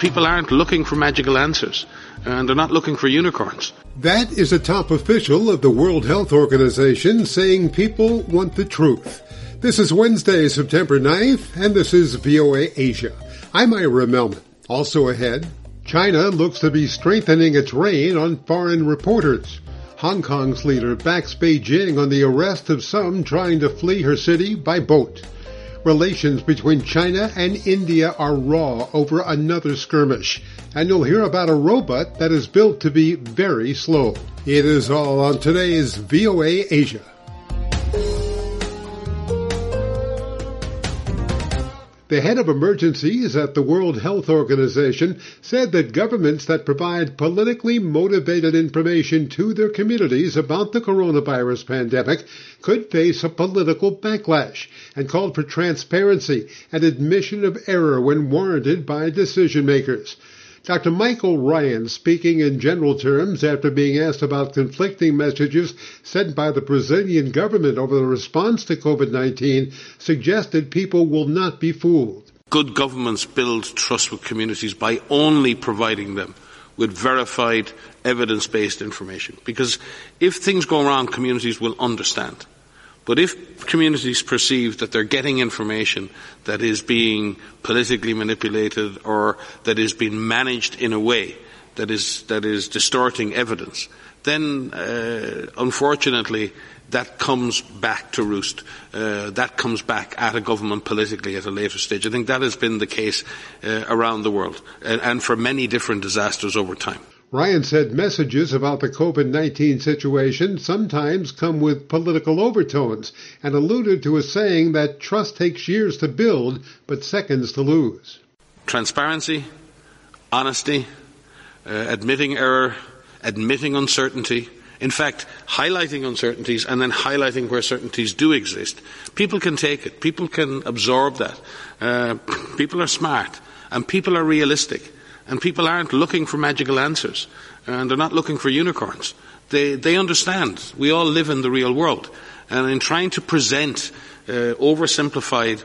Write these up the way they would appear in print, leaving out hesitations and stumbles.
people aren't looking for magical answers, and they're not looking for unicorns. That is a top official of the World Health Organization saying people want the truth. This is Wednesday, September 9th, and this is VOA Asia. I'm Ira Melman. Also ahead, China looks to be strengthening its reign on foreign reporters. Hong Kong's leader backs Beijing on the arrest of some trying to flee her city by boat. Relations between China and India are raw over another skirmish. And you'll hear about a robot that is built to be very slow. It is all on today's VOA Asia. The head of emergencies at the World Health Organization said that governments that provide politically motivated information to their communities about the coronavirus pandemic could face a political backlash, and called for transparency and admission of error when warranted by decision makers. Dr. Michael Ryan, speaking in general terms after being asked about conflicting messages sent by the Brazilian government over the response to COVID-19, suggested people will not be fooled. Good governments build trust with communities by only providing them with verified, evidence-based information. Because if things go wrong, communities will understand. But if communities perceive that they're getting information that is being politically manipulated or that is being managed in a way that is distorting evidence, then unfortunately that comes back to roost. That comes back at a government politically at a later stage. I think that has been the case around the world and for many different disasters over time. Ryan said messages about the COVID-19 situation sometimes come with political overtones and alluded to a saying that trust takes years to build but seconds to lose. Transparency, honesty, admitting error, admitting uncertainty, in fact, highlighting uncertainties and then highlighting where certainties do exist. People can take it. People can absorb that. People are smart and people are realistic. And people aren't looking for magical answers, and they're not looking for unicorns. They understand. We all live in the real world. And in trying to present oversimplified,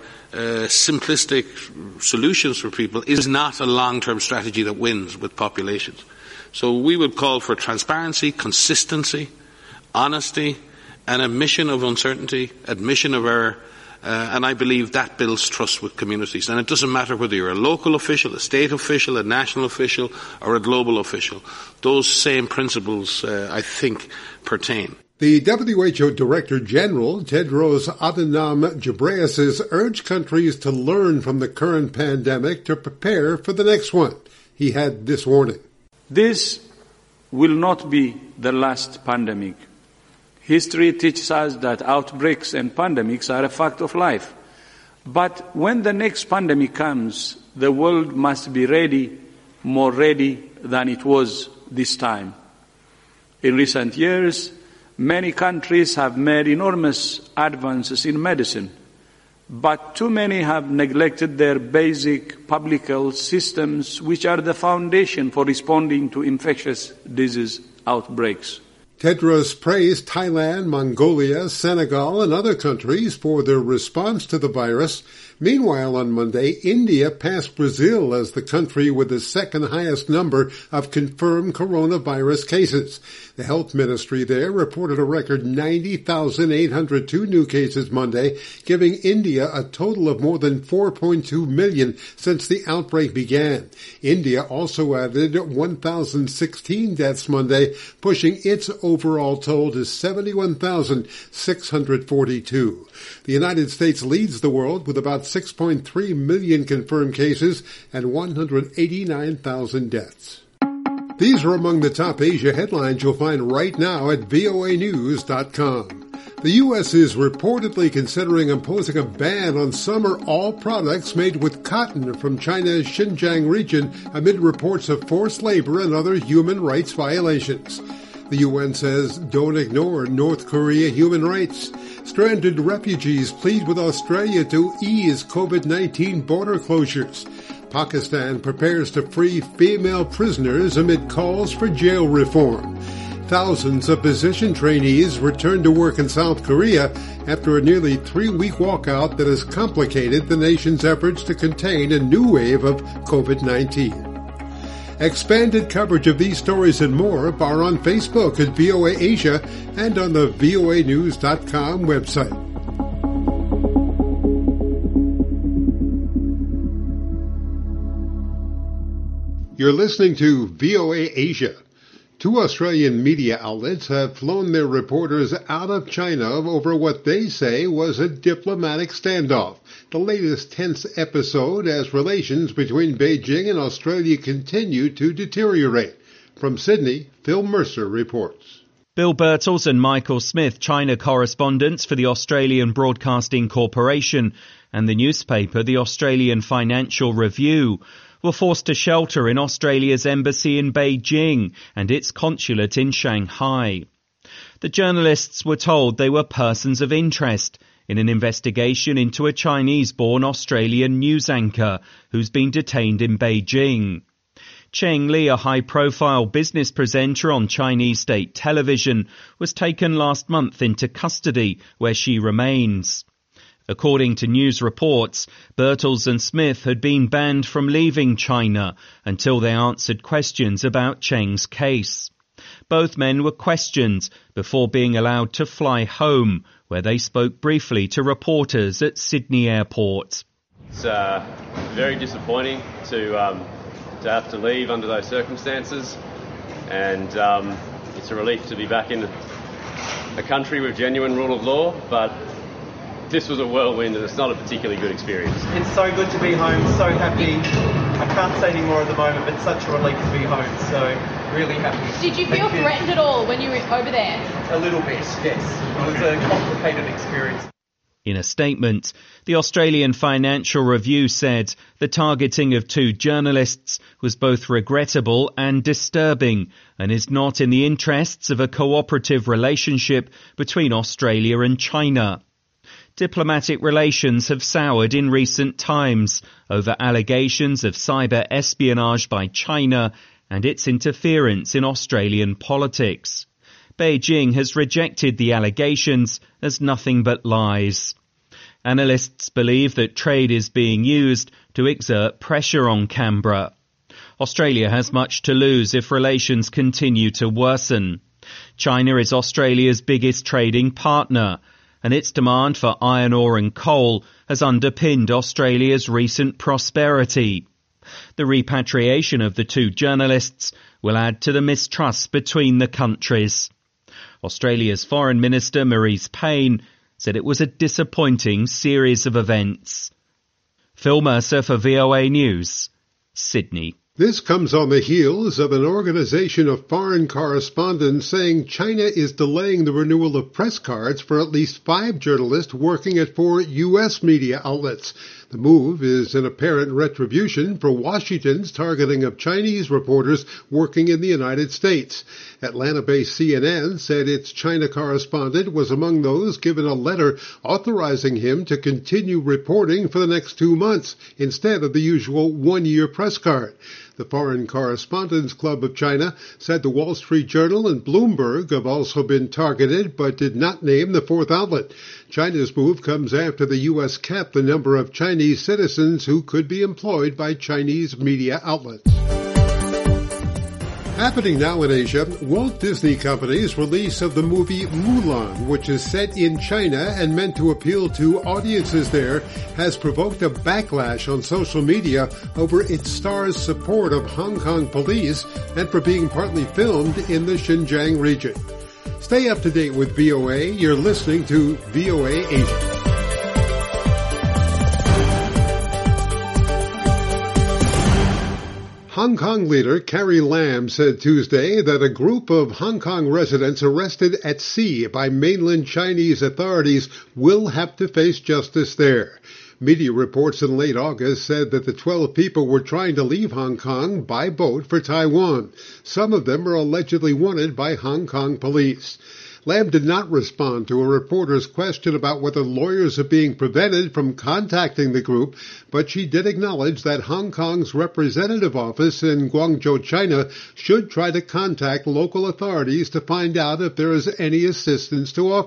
simplistic solutions for people is not a long-term strategy that wins with populations. So we would call for transparency, consistency, honesty, and admission of uncertainty, admission of error. And I believe that builds trust with communities. And it doesn't matter whether you're a local official, a state official, a national official, or a global official. Those same principles, I think, pertain. The WHO Director General, Tedros Adhanom Ghebreyesus, urged countries to learn from the current pandemic to prepare for the next one. He had this warning. This will not be the last pandemic. History teaches us that outbreaks and pandemics are a fact of life. But when the next pandemic comes, the world must be ready, more ready than it was this time. In recent years, many countries have made enormous advances in medicine, but too many have neglected their basic public health systems, which are the foundation for responding to infectious disease outbreaks. Tedros praised Thailand, Mongolia, Senegal, and other countries for their response to the virus. Meanwhile, on Monday, India passed Brazil as the country with the second highest number of confirmed coronavirus cases. The health ministry there reported a record 90,802 new cases Monday, giving India a total of more than 4.2 million since the outbreak began. India also added 1,016 deaths Monday, pushing its overall toll to 71,642. The United States leads the world with about 6.3 million confirmed cases and 189,000 deaths. These are among the top Asia headlines you'll find right now at voanews.com. The U.S. is reportedly considering imposing a ban on some or all products made with cotton from China's Xinjiang region amid reports of forced labor and other human rights violations. The UN says, don't ignore North Korea human rights. Stranded refugees plead with Australia to ease COVID-19 border closures. Pakistan prepares to free female prisoners amid calls for jail reform. Thousands of physician trainees return to work in South Korea after a nearly 3-week walkout that has complicated the nation's efforts to contain a new wave of COVID-19. Expanded coverage of these stories and more are on Facebook at VOA Asia and on the voanews.com website. You're listening to VOA Asia. Two Australian media outlets have flown their reporters out of China over what they say was a diplomatic standoff, the latest tense episode as relations between Beijing and Australia continue to deteriorate. From Sydney, Phil Mercer reports. Bill Birtles and Michael Smith, China correspondents for the Australian Broadcasting Corporation and the newspaper The Australian Financial Review, were forced to shelter in Australia's embassy in Beijing and its consulate in Shanghai. The journalists were told they were persons of interest in an investigation into a Chinese-born Australian news anchor who's been detained in Beijing. Cheng Li, a high-profile business presenter on Chinese state television, was taken last month into custody, where she remains. According to news reports, Birtles and Smith had been banned from leaving China until they answered questions about Cheng's case. Both men were questioned before being allowed to fly home, where they spoke briefly to reporters at Sydney Airport. It's very disappointing to have to leave under those circumstances, and it's a relief to be back in a country with genuine rule of law, but this was a whirlwind and it's not a particularly good experience. It's so good to be home, so happy. I can't say any more at the moment, but it's such a relief to be home, so really happy. Did you feel threatened at all when you were over there? A little bit, yes. It was a complicated experience. In a statement, the Australian Financial Review said the targeting of two journalists was both regrettable and disturbing and is not in the interests of a cooperative relationship between Australia and China. Diplomatic relations have soured in recent times over allegations of cyber espionage by China and its interference in Australian politics. Beijing has rejected the allegations as nothing but lies. Analysts believe that trade is being used to exert pressure on Canberra. Australia has much to lose if relations continue to worsen. China is Australia's biggest trading partner, and its demand for iron ore and coal has underpinned Australia's recent prosperity. The repatriation of the two journalists will add to the mistrust between the countries. Australia's Foreign Minister Marise Payne said it was a disappointing series of events. Phil Mercer for VOA News, Sydney. This comes on the heels of an organization of foreign correspondents saying China is delaying the renewal of press cards for at least 5 journalists working at 4 U.S. media outlets. The move is an apparent retribution for Washington's targeting of Chinese reporters working in the United States. Atlanta-based CNN said its China correspondent was among those given a letter authorizing him to continue reporting for the next 2 months instead of the usual 1-year press card. The Foreign Correspondents Club of China said the Wall Street Journal and Bloomberg have also been targeted but did not name the 4th outlet. China's move comes after the U.S. capped the number of Chinese citizens who could be employed by Chinese media outlets. Happening now in Asia, Walt Disney Company's release of the movie Mulan, which is set in China and meant to appeal to audiences there, has provoked a backlash on social media over its star's support of Hong Kong police and for being partly filmed in the Xinjiang region. Stay up to date with VOA. You're listening to VOA Asia. Hong Kong leader Carrie Lam said Tuesday that a group of Hong Kong residents arrested at sea by mainland Chinese authorities will have to face justice there. Media reports in late August said that the 12 people were trying to leave Hong Kong by boat for Taiwan. Some of them are allegedly wanted by Hong Kong police. Lam did not respond to a reporter's question about whether lawyers are being prevented from contacting the group, but she did acknowledge that Hong Kong's representative office in Guangzhou, China, should try to contact local authorities to find out if there is any assistance to offer.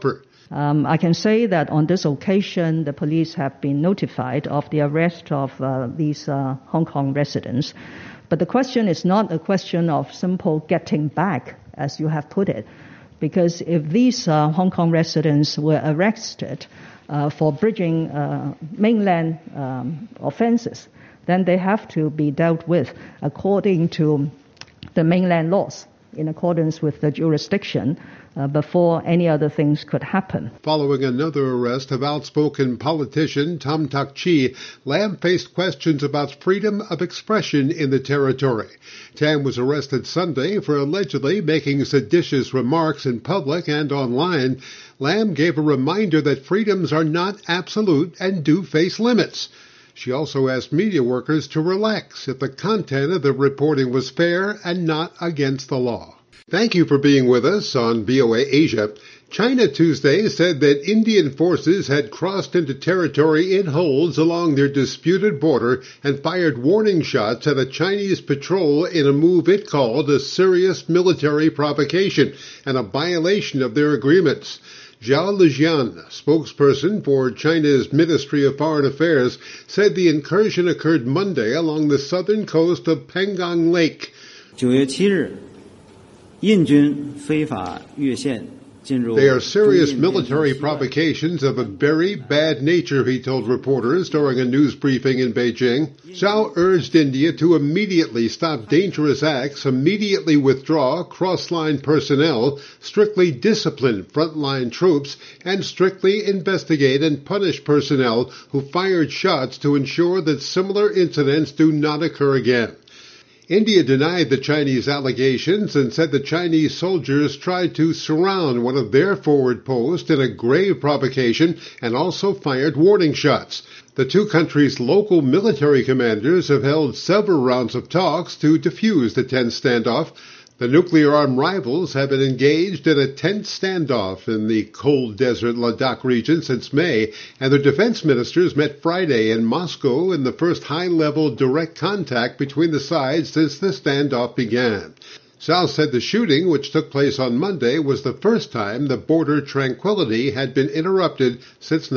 I can say that on this occasion, the police have been notified of the arrest of these Hong Kong residents. But the question is not a question of simple getting back, as you have put it, because if these Hong Kong residents were arrested for bridging mainland offenses, then they have to be dealt with according to the mainland laws, in accordance with the jurisdiction, before any other things could happen. Following another arrest of outspoken politician Tam Tak Chi, Lam faced questions about freedom of expression in the territory. Tam was arrested Sunday for allegedly making seditious remarks in public and online. Lam gave a reminder that freedoms are not absolute and do face limits. She also asked media workers to relax if the content of the reporting was fair and not against the law. Thank you for being with us on VOA Asia. China Tuesday said that Indian forces had crossed into territory it holds along their disputed border and fired warning shots at a Chinese patrol in a move it called a serious military provocation and a violation of their agreements. Zhao Lijian, spokesperson for China's Ministry of Foreign Affairs, said the incursion occurred Monday along the southern coast of Pangong Lake. 9月7日 印军非法越线 They are serious military provocations of a very bad nature, he told reporters during a news briefing in Beijing. Zhao urged India to immediately stop dangerous acts, immediately withdraw cross-line personnel, strictly discipline frontline troops, and strictly investigate and punish personnel who fired shots to ensure that similar incidents do not occur again. India denied the Chinese allegations and said the Chinese soldiers tried to surround one of their forward posts in a grave provocation and also fired warning shots. The two countries' local military commanders have held several rounds of talks to defuse the tense standoff. The nuclear-armed rivals have been engaged in a tense standoff in the cold desert Ladakh region since May, and their defense ministers met Friday in Moscow in the first high-level direct contact between the sides since the standoff began. Zhao said the shooting, which took place on Monday, was the first time the border tranquility had been interrupted since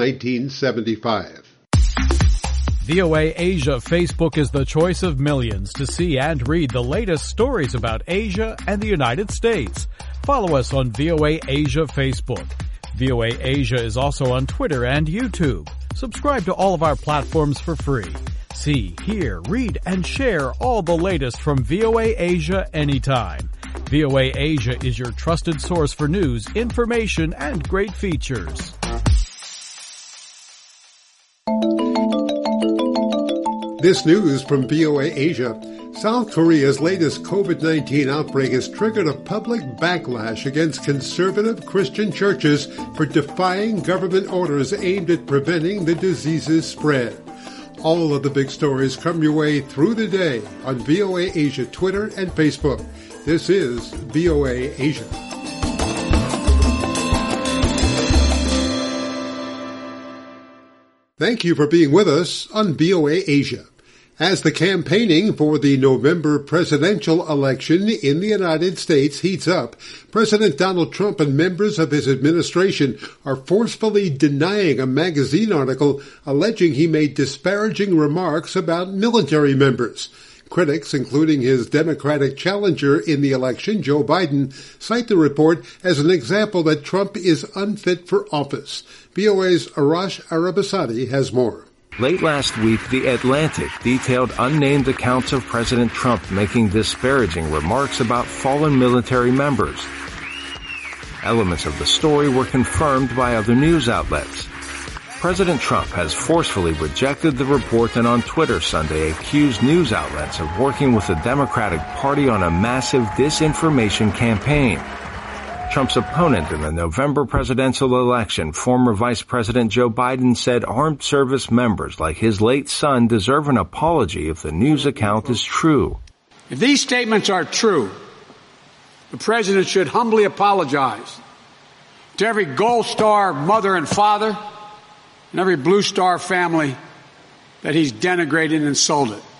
1975. VOA Asia Facebook is the choice of millions to see and read the latest stories about Asia and the United States. Follow us on VOA Asia Facebook. VOA Asia is also on Twitter and YouTube. Subscribe to all of our platforms for free. See, hear, read, and share all the latest from VOA Asia anytime. VOA Asia is your trusted source for news, information, and great features. This news from VOA Asia. South Korea's latest COVID-19 outbreak has triggered a public backlash against conservative Christian churches for defying government orders aimed at preventing the disease's spread. All of the big stories come your way through the day on VOA Asia Twitter and Facebook. This is VOA Asia. Thank you for being with us on VOA Asia. As the campaigning for the November presidential election in the United States heats up, President Donald Trump and members of his administration are forcefully denying a magazine article alleging he made disparaging remarks about military members. Critics, including his Democratic challenger in the election, Joe Biden, cite the report as an example that Trump is unfit for office. VOA's Arash Arabasadi has more. Late last week, The Atlantic detailed unnamed accounts of President Trump making disparaging remarks about fallen military members. Elements of the story were confirmed by other news outlets. President Trump has forcefully rejected the report and on Twitter Sunday accused news outlets of working with the Democratic Party on a massive disinformation campaign. Trump's opponent in the November presidential election, former Vice President Joe Biden, said armed service members like his late son deserve an apology if the news account is true. If these statements are true, the president should humbly apologize to every Gold Star mother and father and every Blue Star family that he's denigrated and insulted.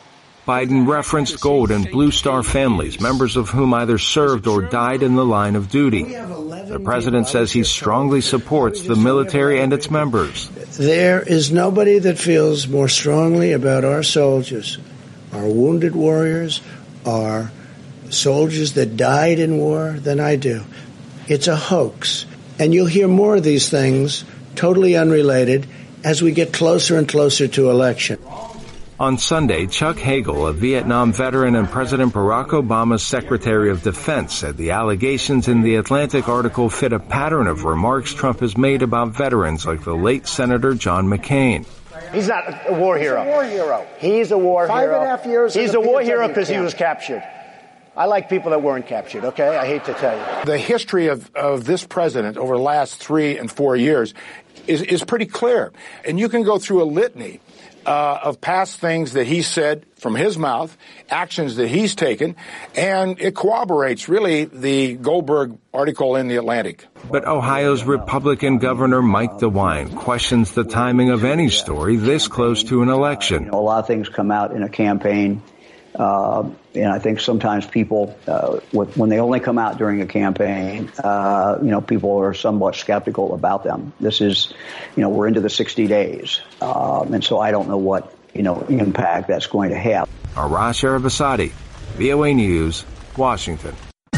Biden referenced Gold and Blue Star families, members of whom either served or died in the line of duty. The president says he strongly supports the military and its members. There is nobody that feels more strongly about our soldiers, our wounded warriors, our soldiers that died in war than I do. It's a hoax. And you'll hear more of these things, totally unrelated, as we get closer and closer to election. On Sunday, Chuck Hagel, a Vietnam veteran and President Barack Obama's Secretary of Defense, said the allegations in the Atlantic article fit a pattern of remarks Trump has made about veterans like the late Senator John McCain. He's not a war hero. He's a war hero. He's a war hero. 5.5 years. He's a war hero because he was captured. I like people that weren't captured, okay? I hate to tell you. The history of this president over the last 3 and 4 years is pretty clear. And you can go through a litany of past things that he said from his mouth, actions that he's taken, and it corroborates really the Goldberg article in The Atlantic. But Ohio's Republican Governor Mike DeWine questions the timing of any story this close to an election. A lot of things come out in a campaign, and I think sometimes people, when they only come out during a campaign, people are somewhat skeptical about them. This is, we're into the 60 days, and so I don't know what, impact that's going to have. Arash Arabasadi, VOA News, Washington.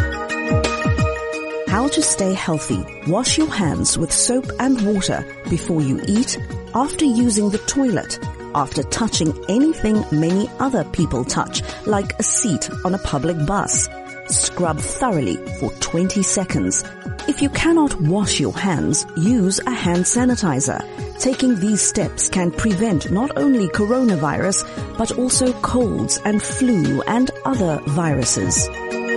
How to stay healthy. Wash your hands with soap and water before you eat, after using the toilet, after touching anything many other people touch, like a seat on a public bus. Scrub thoroughly for 20 seconds. If you cannot wash your hands, use a hand sanitizer. Taking these steps can prevent not only coronavirus, but also colds and flu and other viruses.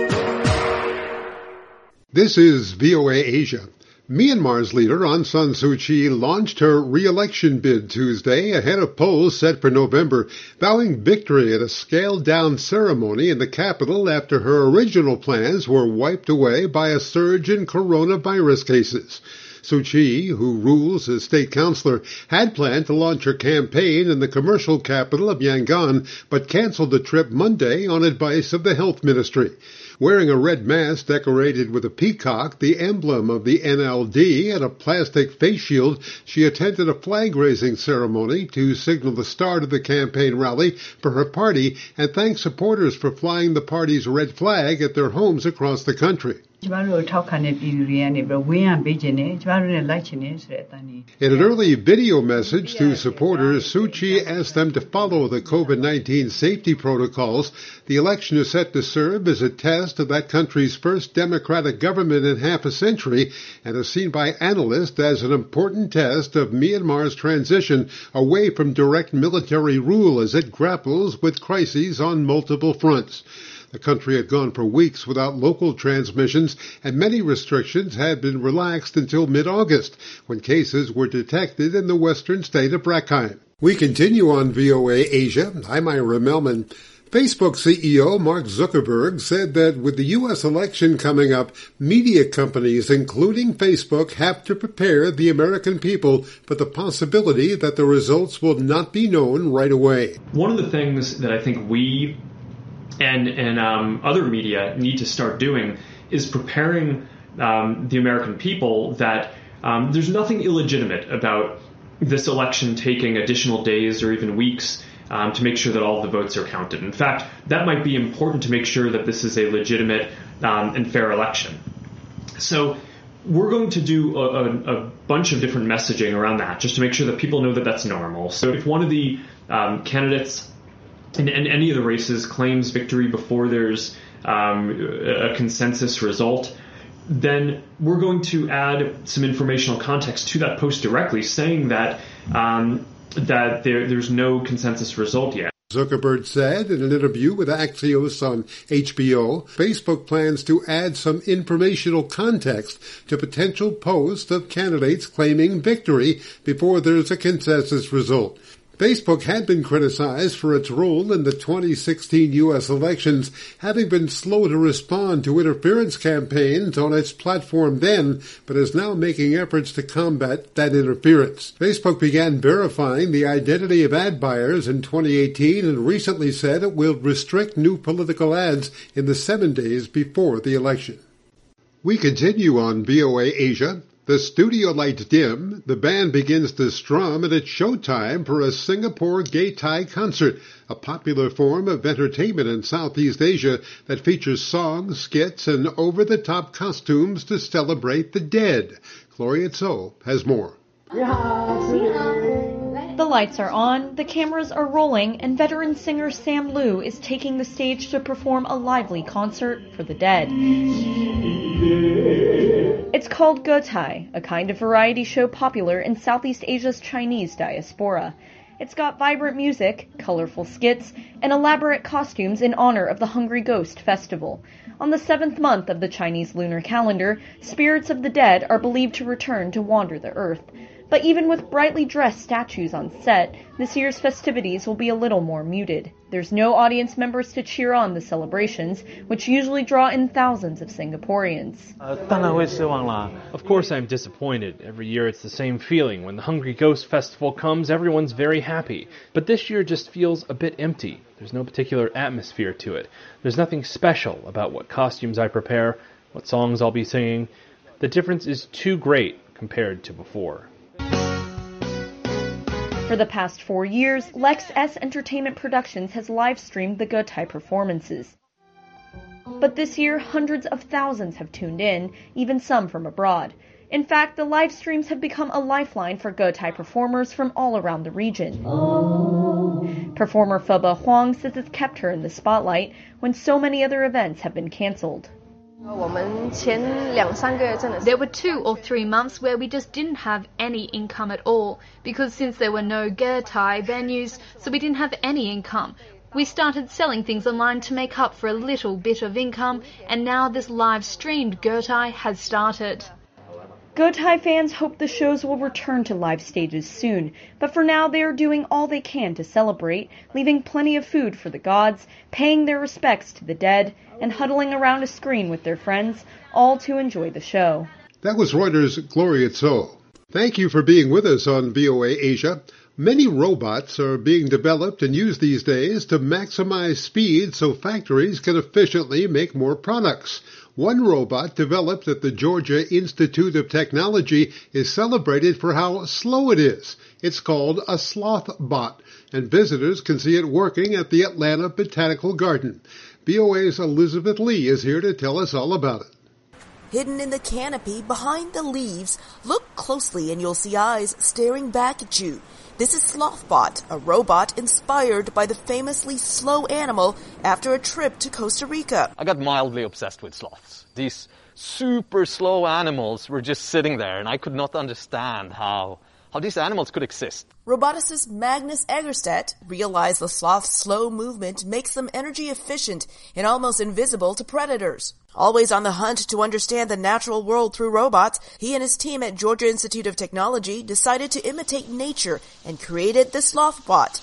This is VOA Asia. Myanmar's leader Aung San Suu Kyi launched her re-election bid Tuesday ahead of polls set for November, vowing victory at a scaled-down ceremony in the capital after her original plans were wiped away by a surge in coronavirus cases. Suu Kyi, who rules as state councilor, had planned to launch her campaign in the commercial capital of Yangon, but canceled the trip Monday on advice of the health ministry. Wearing a red mask decorated with a peacock, the emblem of the NLD, and a plastic face shield, she attended a flag-raising ceremony to signal the start of the campaign rally for her party and thank supporters for flying the party's red flag at their homes across the country. In an early video message to supporters, Suu Kyi asked them to follow the COVID-19 safety protocols. The election is set to serve as a test of that country's first democratic government in half a century and is seen by analysts as an important test of Myanmar's transition away from direct military rule as it grapples with crises on multiple fronts. The country had gone for weeks without local transmissions, and many restrictions had been relaxed until mid-August, when cases were detected in the western state of Rakhine. We continue on VOA Asia. I'm Ira Melman. Facebook CEO Mark Zuckerberg said that with the U.S. election coming up, media companies, including Facebook, have to prepare the American people for the possibility that the results will not be known right away. One of the things that I think we and other media need to start doing is preparing the American people that there's nothing illegitimate about this election taking additional days or even weeks to make sure that all the votes are counted. In fact, that might be important to make sure that this is a legitimate and fair election. So we're going to do a bunch of different messaging around that just to make sure that people know that that's normal. So if one of the candidates in any of the races claims victory before there's a consensus result, then we're going to add some informational context to that post directly, saying that there's no consensus result yet. Zuckerberg said in an interview with Axios on HBO, Facebook plans to add some informational context to potential posts of candidates claiming victory before there's a consensus result. Facebook had been criticized for its role in the 2016 U.S. elections, having been slow to respond to interference campaigns on its platform then, but is now making efforts to combat that interference. Facebook began verifying the identity of ad buyers in 2018 and recently said it will restrict new political ads in the 7 days before the election. We continue on VOA Asia. The studio lights dim, the band begins to strum, and it's showtime for a Singapore Gay Thai concert, a popular form of entertainment in Southeast Asia that features songs, skits, and over-the-top costumes to celebrate the dead. Gloria Tso has more. The lights are on, the cameras are rolling, and veteran singer Sam Liu is taking the stage to perform a lively concert for the dead. It's called Ge Thai, a kind of variety show popular in Southeast Asia's Chinese diaspora. It's got vibrant music, colorful skits, and elaborate costumes in honor of the Hungry Ghost Festival. On the 7th month of the Chinese lunar calendar, spirits of the dead are believed to return to wander the earth. But even with brightly dressed statues on set, this year's festivities will be a little more muted. There's no audience members to cheer on the celebrations, which usually draw in thousands of Singaporeans. Of course I'm disappointed. Every year it's the same feeling. When the Hungry Ghost Festival comes, everyone's very happy. But this year just feels a bit empty. There's no particular atmosphere to it. There's nothing special about what costumes I prepare, what songs I'll be singing. The difference is too great compared to before. For the past 4 years, Lex S Entertainment Productions has live-streamed the Ge Thai performances. But this year, hundreds of thousands have tuned in, even some from abroad. In fact, the live streams have become a lifeline for Ge Thai performers from all around the region. Performer Pheba Huang says it's kept her in the spotlight when so many other events have been cancelled. There were 2 or 3 months where we just didn't have any income at all, because since there were no Ge Thai venues, so we didn't have any income. We started selling things online to make up for a little bit of income, and now this live-streamed Ge Thai has started. Ge Thai fans hope the shows will return to live stages soon, but for now they are doing all they can to celebrate, leaving plenty of food for the gods, paying their respects to the dead, and huddling around a screen with their friends, all to enjoy the show. That was Reuters' Gloria Tso. Thank you for being with us on VOA Asia. Many robots are being developed and used these days to maximize speed so factories can efficiently make more products. One robot developed at the Georgia Institute of Technology is celebrated for how slow it is. It's called a Slothbot, and visitors can see it working at the Atlanta Botanical Garden. VOA's Elizabeth Lee is here to tell us all about it. Hidden in the canopy behind the leaves, look closely and you'll see eyes staring back at you. This is Slothbot, a robot inspired by the famously slow animal after a trip to Costa Rica. I got mildly obsessed with sloths. These super slow animals were just sitting there, and I could not understand how these animals could exist. Roboticist Magnus Egerstedt realized the sloth's slow movement makes them energy efficient and almost invisible to predators. Always on the hunt to understand the natural world through robots, he and his team at Georgia Institute of Technology decided to imitate nature and created the Slothbot.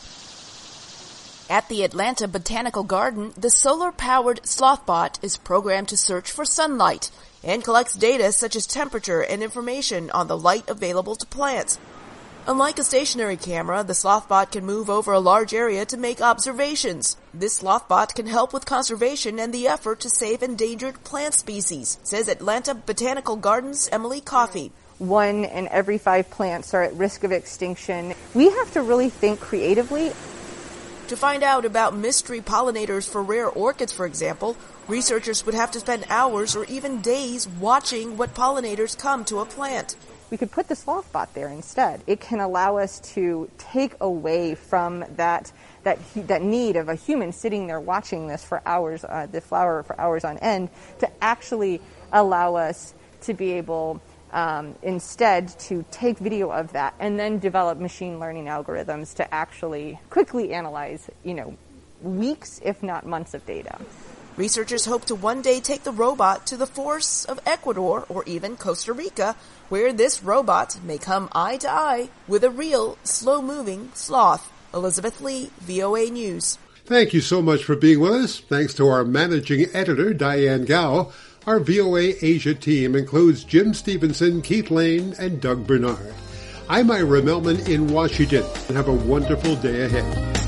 At the Atlanta Botanical Garden, the solar-powered Slothbot is programmed to search for sunlight and collects data such as temperature and information on the light available to plants. Unlike a stationary camera, the Slothbot can move over a large area to make observations. This Slothbot can help with conservation and the effort to save endangered plant species, says Atlanta Botanical Gardens' Emily Coffey. 1 in every 5 plants are at risk of extinction. We have to really think creatively. To find out about mystery pollinators for rare orchids, for example, researchers would have to spend hours or even days watching what pollinators come to a plant. We could put the Slothbot there instead. It can allow us to take away from that need of a human sitting there watching this for hours, the flower for hours on end, to actually allow us to be able instead to take video of that and then develop machine learning algorithms to actually quickly analyze, weeks, if not months of data. Researchers hope to one day take the robot to the forests of Ecuador or even Costa Rica, where this robot may come eye to eye with a real slow-moving sloth. Elizabeth Lee, VOA News. Thank you so much for being with us. Thanks to our managing editor, Diane Gao. Our VOA Asia team includes Jim Stevenson, Keith Lane, and Doug Bernard. I'm Ira Melman in Washington. Have a wonderful day ahead.